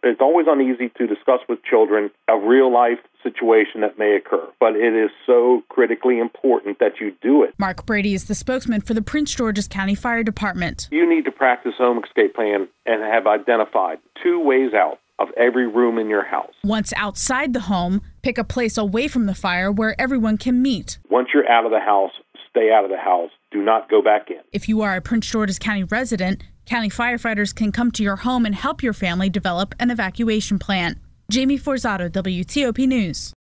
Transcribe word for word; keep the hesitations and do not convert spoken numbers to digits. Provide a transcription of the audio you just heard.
It's always uneasy to discuss with children a real-life situation that may occur, but it is so critically important that you do it. Mark Brady is the spokesman for the Prince George's County Fire Department. You need to practice home escape plan and have identified two ways out of every room in your house. Once outside the home, pick a place away from the fire where everyone can meet. Once you're out of the house, stay out of the house. Do not go back in. If you are a Prince George's County resident, county firefighters can come to your home and help your family develop an evacuation plan. Jamie Forzato, W T O P News.